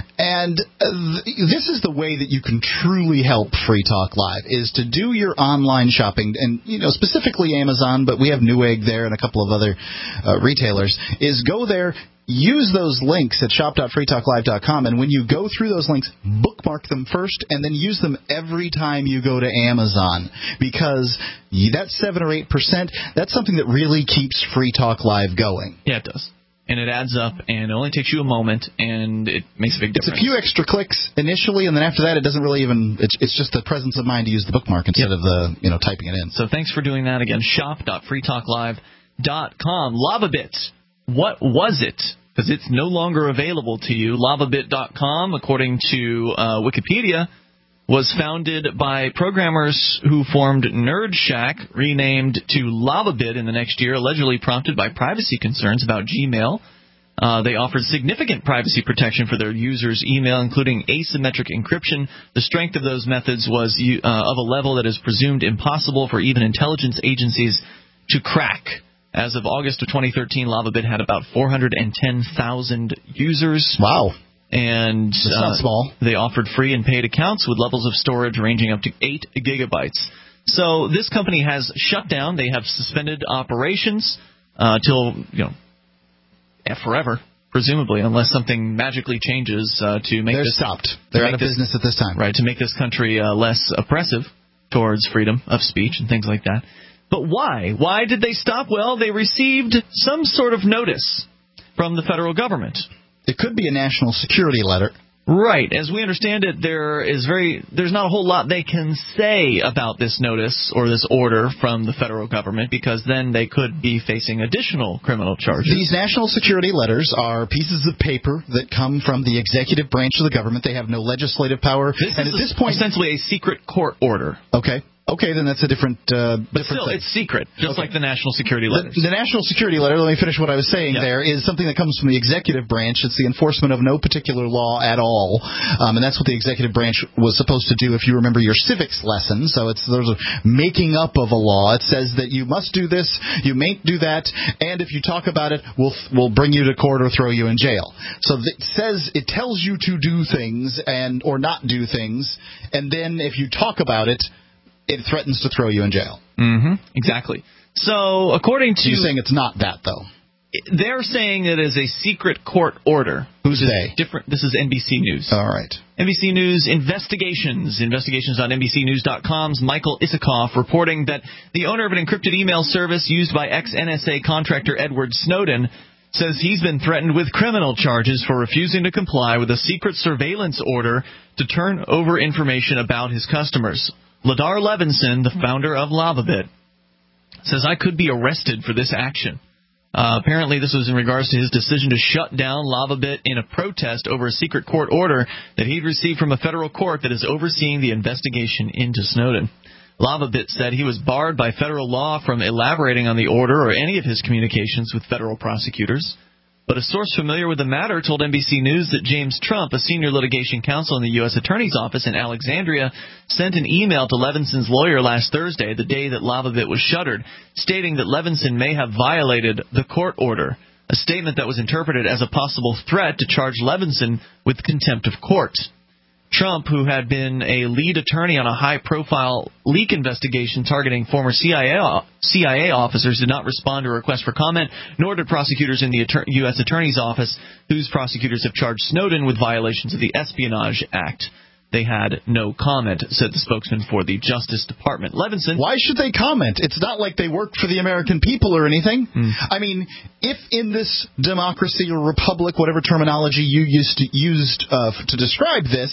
And uh, th- this is the way that you can truly help Free Talk Live, is to do your online shopping, and, you know, specifically Amazon, but we have Newegg there and a couple of other uh, retailers, is go there, use those links at shop dot free talk live dot com, and when you go through those links, bookmark them first, and then use them every time you go to Amazon, because that seven or eight percent, that's something that really keeps Free Talk Live going. Yeah, it does. And it adds up, and it only takes you a moment, and it makes a big difference. It's a few extra clicks initially, and then after that, it doesn't really even. It's, it's just the presence of mind to use the bookmark instead yep. of the you know typing it in. So thanks for doing that. Again, shop dot free talk live dot com. LavaBit. What was it? Because it's no longer available to you. lavabit dot com, according to uh, Wikipedia, was founded by programmers who formed NerdShack, renamed to LavaBit in the next year, allegedly prompted by privacy concerns about Gmail. Uh, they offered significant privacy protection for their users' email, including asymmetric encryption. The strength of those methods was uh, of a level that is presumed impossible for even intelligence agencies to crack. As of August of twenty thirteen, LavaBit had about four hundred ten thousand users. Wow. And That's not uh, small. They offered free and paid accounts with levels of storage ranging up to eight gigabytes. So this company has shut down. They have suspended operations uh, till, you know, forever, presumably, unless something magically changes uh, to make They're this... stopped. They're out of this, business at this time. Right, to make this country uh, less oppressive. towards freedom of speech and things like that. But why? Why did they stop? Well, they received some sort of notice from the federal government. It could be a national security letter. Right. As we understand it, there is very there's not a whole lot they can say about this notice or this order from the federal government, because then they could be facing additional criminal charges. These national security letters are pieces of paper that come from the executive branch of the government. They have no legislative power. This and is at this point, essentially a secret court order. Okay. Okay, then that's a different uh, But different still, thing. it's secret, just Okay. like the national security letters. The, the national security letter, let me finish what I was saying Yeah. there, is something that comes from the executive branch. It's the enforcement of no particular law at all. Um, and that's what the executive branch was supposed to do if you remember your civics lesson. So it's there's a making up of a law. It says that you must do this, you mayn't do that, and if you talk about it, we'll, we'll bring you to court or throw you in jail. So it says, it tells you to do things and or not do things, and then if you talk about it, it threatens to throw you in jail. Mm-hmm. Exactly. So, according to... You're saying it's not that, though. They're saying it is a secret court order. Who's they? Different. This is N B C News. All right. N B C News investigations. Investigations dot N B C News dot com's Michael Isikoff reporting that the owner of an encrypted email service used by ex-N S A contractor Edward Snowden says he's been threatened with criminal charges for refusing to comply with a secret surveillance order to turn over information about his customers. Ladar Levinson, the founder of LavaBit, says, I could be arrested for this action. Uh, apparently, this was in regards to his decision to shut down LavaBit in a protest over a secret court order that he'd received from a federal court that is overseeing the investigation into Snowden. LavaBit said he was barred by federal law from elaborating on the order or any of his communications with federal prosecutors. But a source familiar with the matter told N B C News that James Trump, a senior litigation counsel in the U S Attorney's Office in Alexandria, sent an email to Levinson's lawyer last Thursday, the day that LavaBit was shuttered, stating that Levinson may have violated the court order, a statement that was interpreted as a possible threat to charge Levinson with contempt of court. Trump, who had been a lead attorney on a high-profile leak investigation targeting former C I A, C I A officers, did not respond to a request for comment, nor did prosecutors in the U S Attorney's Office, whose prosecutors have charged Snowden with violations of the Espionage Act. They had no comment, said the spokesman for the Justice Department. Levinson. Why should they comment? It's not like they work for the American people or anything. Mm. I mean, if in this democracy or republic, whatever terminology you used to, used uh, to describe this,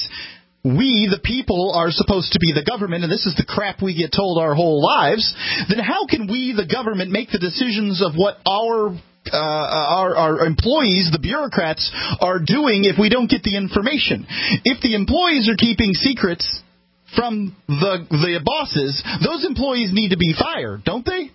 we, the people, are supposed to be the government, and this is the crap we get told our whole lives, then how can we, the government, make the decisions of what our Uh, our, our employees, the bureaucrats, are doing if we don't get the information? If the employees are keeping secrets from the the bosses, those employees need to be fired, don't they?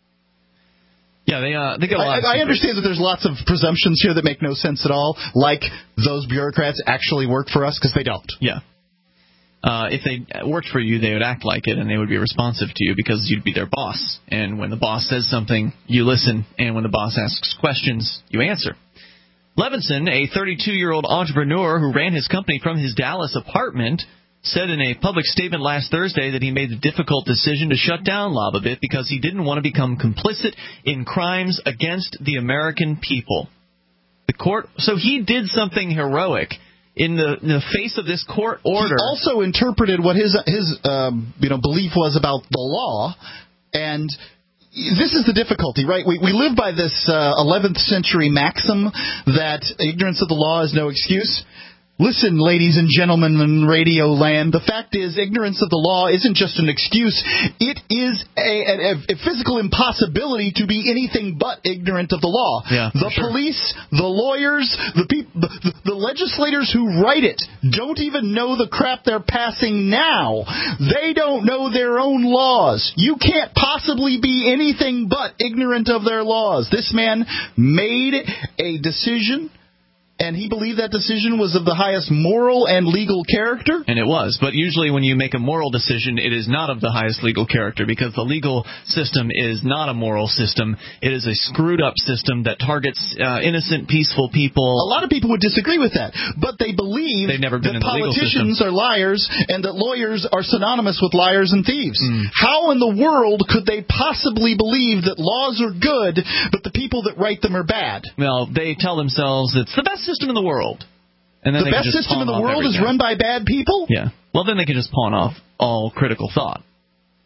Yeah, they uh, they got a lot. I, I understand that there's lots of presumptions here that make no sense at all, like those bureaucrats actually work for us, because they don't. Yeah. Uh, if they worked for you, they would act like it, and they would be responsive to you because you'd be their boss. And when the boss says something, you listen, and when the boss asks questions, you answer. Levinson, a thirty-two-year-old entrepreneur who ran his company from his Dallas apartment, said in a public statement last Thursday that he made the difficult decision to shut down LavaBit because he didn't want to become complicit in crimes against the American people. The court, so he did something heroic. In the, in the face of this court order, he also interpreted what his his um, you know belief was about the law, and this is the difficulty, right? We we live by this uh, eleventh century maxim that ignorance of the law is no excuse. Listen, ladies and gentlemen in Radio Land, the fact is ignorance of the law isn't just an excuse. It is a, a, a physical impossibility to be anything but ignorant of the law. Yeah, the sure. police, the lawyers, the, peop- the, the, the legislators who write it don't even know the crap they're passing now. They don't know their own laws. You can't possibly be anything but ignorant of their laws. This man made a decision, and he believed that decision was of the highest moral and legal character. And it was. But usually when you make a moral decision, it is not of the highest legal character, because the legal system is not a moral system. It is a screwed-up system that targets uh, innocent, peaceful people. A lot of people would disagree with that. But they believe They've never been that in the legal politicians system. are liars and that lawyers are synonymous with liars and thieves. Mm. How in the world could they possibly believe that laws are good, but the people that write them are bad? Well, they tell themselves it's the best system in the world. And then the they best can just system in pawn the off world everything. is run by bad people? Yeah. Well, then they can just pawn off all critical thought.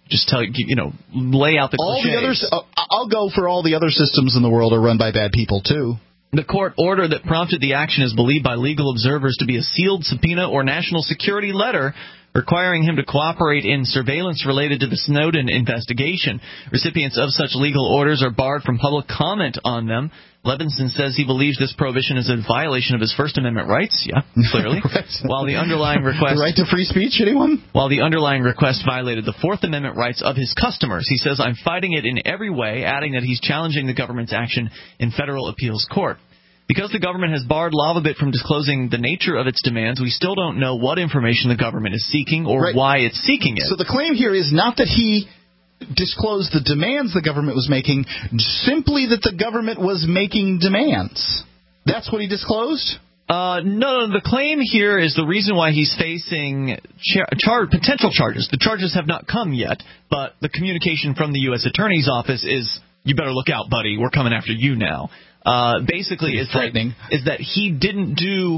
just tell you, you know, lay out the all cliches. the others. Uh, I'll go for all the other systems in the world are run by bad people too. The court order that prompted the action is believed by legal observers to be a sealed subpoena or national security letter requiring him to cooperate in surveillance related to the Snowden investigation. Recipients of such legal orders are barred from public comment on them. Levinson says he believes this prohibition is a violation of his First Amendment rights. Yeah, clearly. Right. While the underlying request... The right to free speech, anyone? While the underlying request violated the Fourth Amendment rights of his customers. He says, I'm fighting it in every way, adding that he's challenging the government's action in federal appeals court. Because the government has barred LavaBit from disclosing the nature of its demands, we still don't know what information the government is seeking or right. why it's seeking it. So the claim here is not that he disclosed the demands the government was making, simply that the government was making demands. That's what he disclosed? Uh, no, the claim here is the reason why he's facing char- char- potential charges. The charges have not come yet, but the communication from the U S Attorney's Office is, you better look out, buddy, we're coming after you now. Uh, basically, is that, is that he didn't do...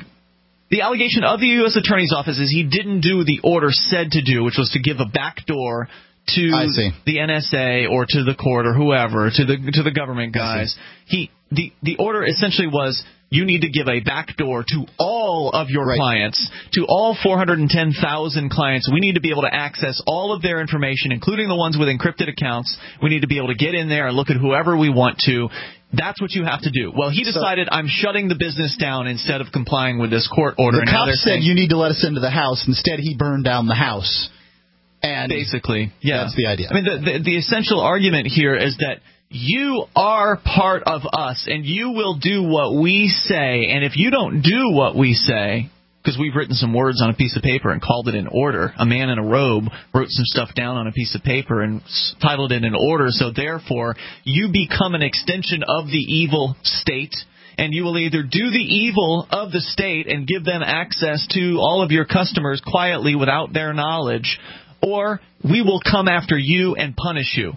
The allegation of the U S Attorney's Office is he didn't do the order said to do, which was to give a backdoor to the N S A or to the court or whoever, to the to the government guys. He the the order essentially was you need to give a backdoor to all of your right. clients, to all four hundred ten thousand clients. We need to be able to access all of their information, including the ones with encrypted accounts. We need to be able to get in there and look at whoever we want to. That's what you have to do. Well, he decided, so, I'm shutting the business down instead of complying with this court order. The cop said, you need to let us into the house. Instead, he burned down the house. And basically, yeah. That's the idea. I mean, the, the, the essential argument here is that you are part of us, and you will do what we say. And if you don't do what we say, because we've written some words on a piece of paper and called it an order. A man in a robe wrote some stuff down on a piece of paper and titled it an order. So therefore, you become an extension of the evil state, and you will either do the evil of the state and give them access to all of your customers quietly without their knowledge, or we will come after you and punish you.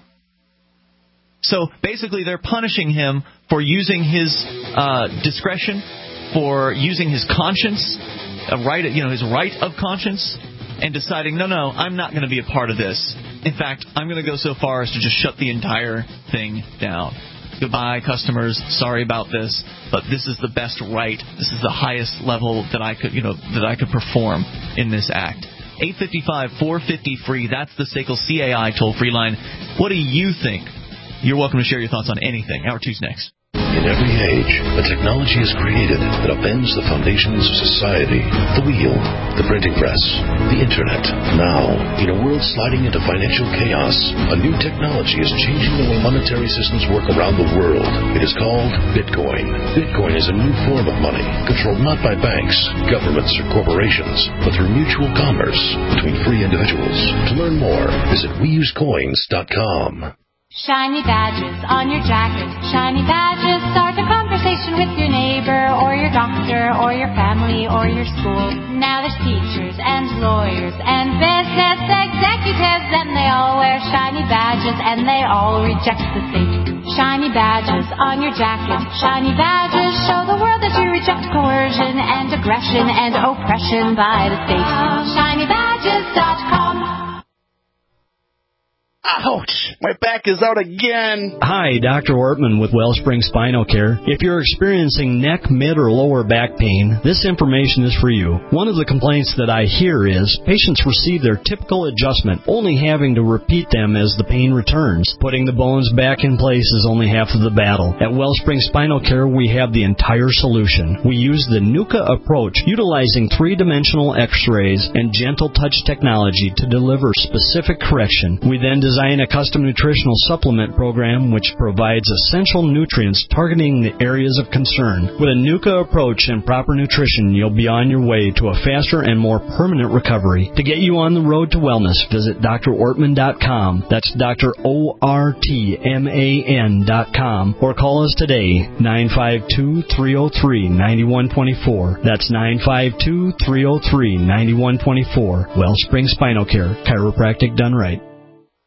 So basically, they're punishing him for using his uh, discretion, for using his conscience, a right, you know, his right of conscience, and deciding, no, no, I'm not going to be a part of this. In fact, I'm going to go so far as to just shut the entire thing down. Goodbye, customers. Sorry about this, but this is the best right. This is the highest level that I could, you know, that I could perform in this act. eight five five, four five zero, free. That's the S A C L C A I toll-free line. What do you think? You're welcome to share your thoughts on anything. Hour two's next. In every age, a technology is created that upends the foundations of society. The wheel, the printing press, the internet. Now, in a world sliding into financial chaos, a new technology is changing the way monetary systems work around the world. It is called Bitcoin. Bitcoin is a new form of money, controlled not by banks, governments, or corporations, but through mutual commerce between free individuals. To learn more, visit we use coins dot com. Shiny badges on your jacket. Shiny badges start a conversation with your neighbor or your doctor or your family or your school. Now there's teachers and lawyers and business executives, and they all wear shiny badges and they all reject the state. Shiny badges on your jacket. Shiny badges show the world that you reject coercion and aggression and oppression by the state. shiny badges dot com. Ouch! My back is out again. Hi, Doctor Ortman with Wellspring Spinal Care. If you're experiencing neck, mid, or lower back pain, this information is for you. One of the complaints that I hear is patients receive their typical adjustment, only having to repeat them as the pain returns. Putting the bones back in place is only half of the battle. At Wellspring Spinal Care, we have the entire solution. We use the NUCA approach, utilizing three-dimensional x-rays and gentle touch technology to deliver specific correction. We then design a custom nutritional supplement program which provides essential nutrients targeting the areas of concern. With a NUCA approach and proper nutrition, you'll be on your way to a faster and more permanent recovery. To get you on the road to wellness, visit D R ortman dot com. That's Doctor O R T M A N dot com. Or call us today, nine five two, three oh three, nine one two four. That's nine five two, three oh three, nine one two four. Wellspring Spinal Care, chiropractic done right.